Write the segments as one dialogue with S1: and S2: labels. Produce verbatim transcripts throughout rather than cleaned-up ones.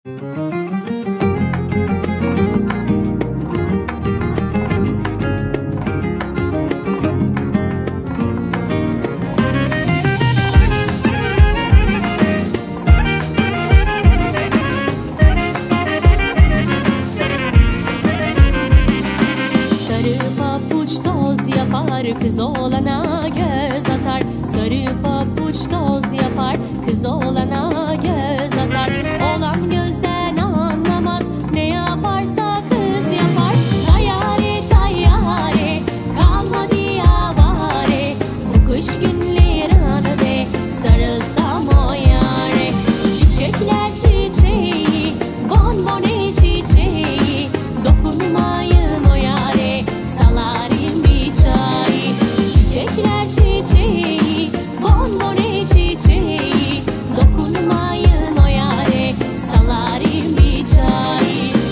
S1: Kız olana göz atar, sarı pabuç toz yapar. Kız olana göz atar, olan gözden anlamaz. Ne yaparsa kız yapar. Tayyare tayyare, kalmadı yavare. Bu kış günleri anıde, sarılsam o yare. Çiçekler çiçeği, bonbone çiçeği. Dokunmayın o yare, salarım bir çay. Çiçekler çiçeği, bonbone çiçeği. Dokunmayın o yare, salarım bir çay.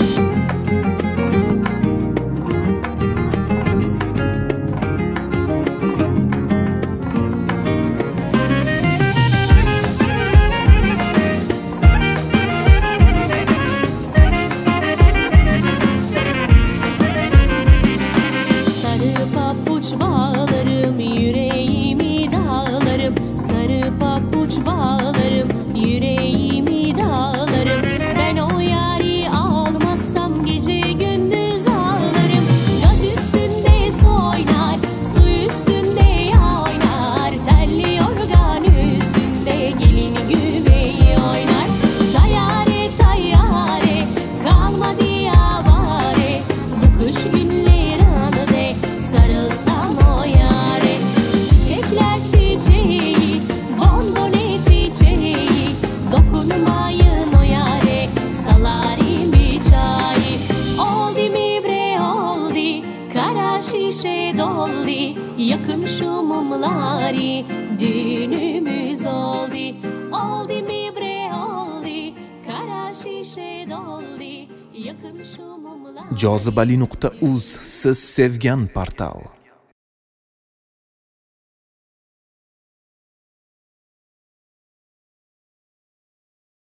S1: Sarı pabuç bağlarım, yüreğimi dağlarım. Sarı pabuç bağlarım, yüreğimi dağlarım. Ben o yari almazsam gece gündüz ağlarım. Gaz üstünde soynar, su üstünde oynar. Telli yorgan üstünde gelin güveyi oynar. Tayyare tayyare, kalmadı yavare. Bu kış günleri anıde, sarılsam o yare. Çiçekler çiçeği, bonbone çiçeği. Dokunmayın o yare, salarım bir çay. Oldu mi bre oldu, kara şişe doldu. Yakın şu mumları, düğünümüz oldu. Oldu mi bre oldu, kara şişe doldu. Yakın şu mumlar.
S2: jozibali nuqta uz siz sevgan portal.